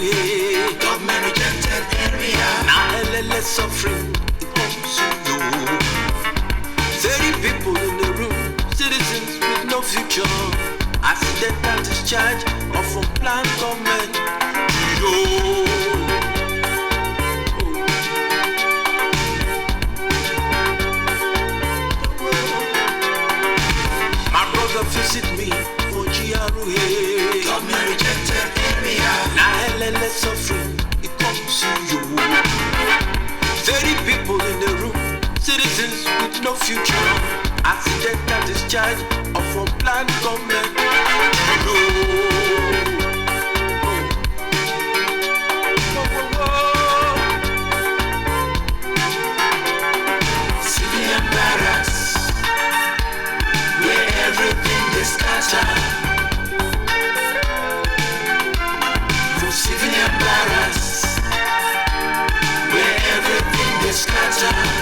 Chiaruhe, government rejected area. now LLS suffering, it comes to you. 30 people in the room, citizens with no future. Accidental discharge of unplanned government. Yo. My brother visit me for Chiaruhe, Government rejected area. now LLS suffering, it comes to you. 30 people in the room, citizens with no future. Accidental discharge of unplanned government. Civilian barracks, where everything is scattered. For civilian barracks, where everything is scattered.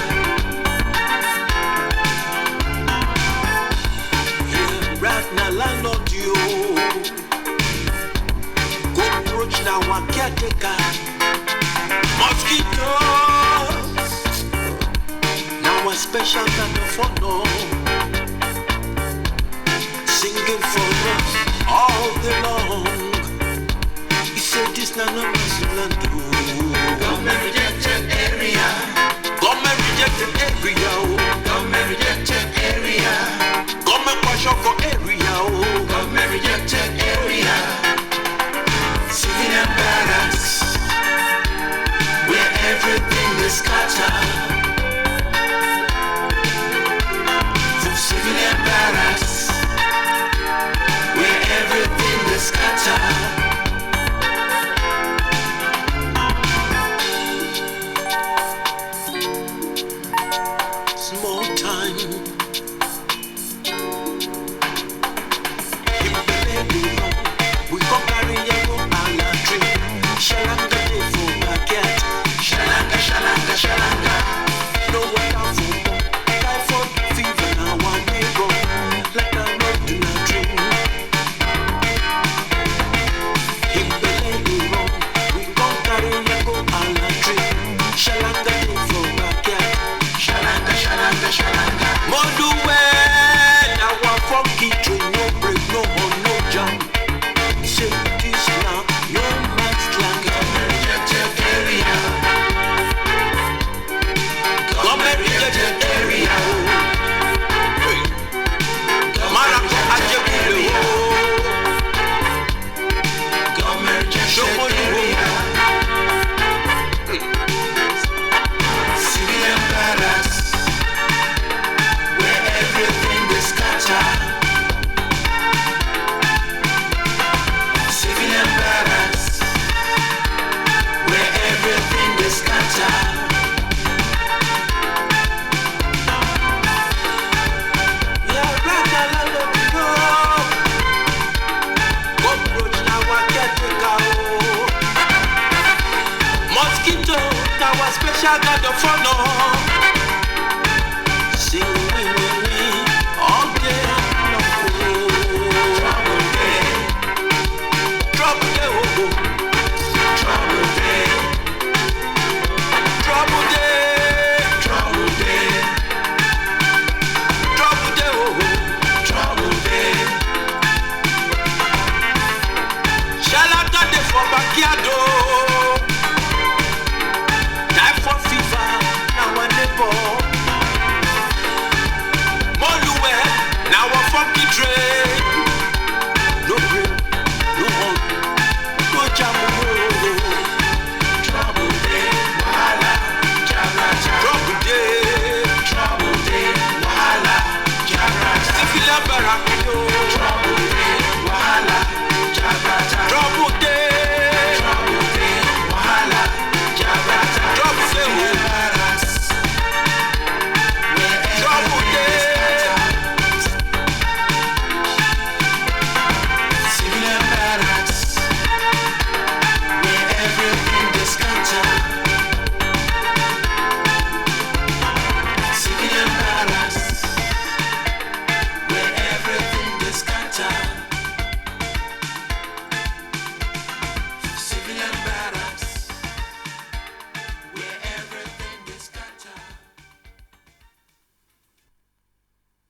Yeah, right now landlord you. Cockroach now one caretaker. Mosquitoes. Now a special kind of honor. Singing for us all day long. He said this na no Muslim do. Government rejected area. Government rejected area. Government rejected area. Government question for area. Government rejected area. Civilian barracks, where everything is scattered. For civilian barracks, where everything is scattered. Small time. We go carry yellow and a drink. Shalanga day for backyard. Shalanga, shalanga, shalanga. No water for bomb. Typhoid fever now one neighbor. Like a not do not drink. We go carry yellow and a drink. Shalanga day for backyard. Shalanga, shalanga, shalanga. Modu when I want funky train, no break, no horn, no jump. Say this now, no man's land. Government rejected area. Government rejected area. Maraco Ajekule. Government rejected area. Civilian barracks, where everything is scattered. Civilian barracks, where everything is scattered. Yeah, right now, I love you, go. Cockroach, now I get to go. Mosquito, now a special kind of honor.